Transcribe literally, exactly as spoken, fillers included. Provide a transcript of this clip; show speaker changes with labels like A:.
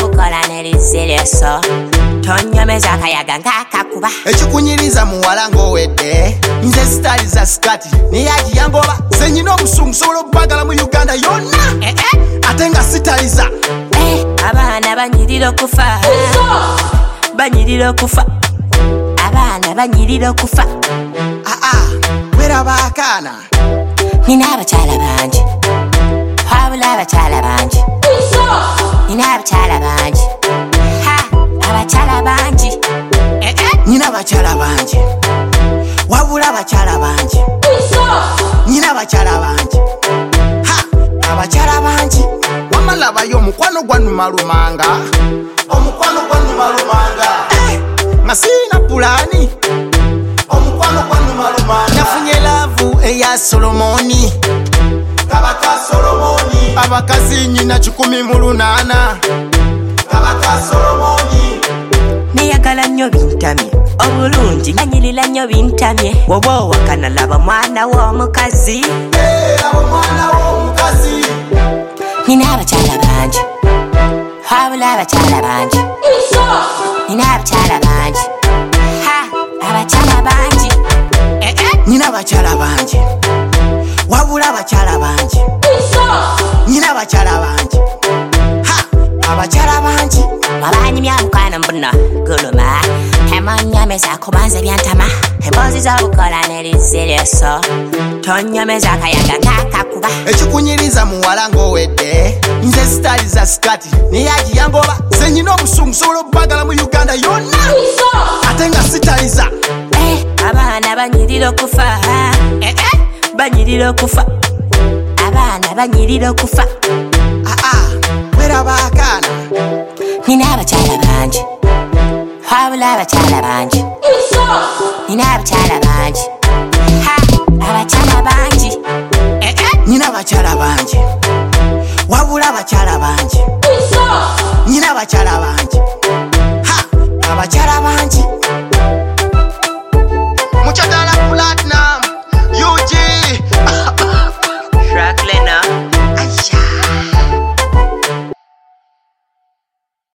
A: bukola n'eriziryeso tonyomeza akayaga ng'akakuba
B: ekikunyiriza muwala ng'owedde nze sitaliza sikati neyagiyangoba ze nyina obusungu sobola obubagala mu Uganda yonna
A: eh, eh.
B: ate nga sitaliza
A: eh, abaana banyirira okufa banyirira okufa abaana banyirira okufa
B: aa weraba akaana
A: nina abakyala bangi wabula abakyala bangi nina abakyala bangi ha abakyala bangi
B: eh, eh. nina abakyala bangi wabula abakyala bangi nina abakyala bangi ha abakyala bangi wamalabayo omukwano gwanumalumanga omukwano gwanumalumanga eh, nga sirina pulani omukwano gwanumalumanga nafunye laavu eya Solomoni kabaka Solomoni abakazi nyina kikumi mu lunaana kabaka Solomoni
A: neyagala nnyo bintamye obulungi nanyirira nnyo bintamye woba owakana laba mwana w'omukazi
B: eh, laba mwana w'omukazi
A: nina abakyala bangi wabula abakyala bangi nina abakyala bangi ha abakyala bangi
B: eh, eh. nina abakyala bangi wabula abakyala bangi nina abakyala bangi ha abakyala bangi
A: wabanyimya mukwano mbuno guluma emonyomeza kubanza byantama emboozi z'obukola n'eriziryeso tonyomeza akayaga ng'akakuba
B: ekikunyiriza muwala ng'owedde nze sitaliza sikati neyagiyangoba ze nyina obusungu sobola obubagala mu Uganda yonna ate nga sitaliza
A: eh, abaana banyirira okufa eh, eh. banyirira okufa abaana banyirira okufa
B: aa weraba akaana
A: nina abakyala bangi wabula abakyala bangi nina abakyala bangi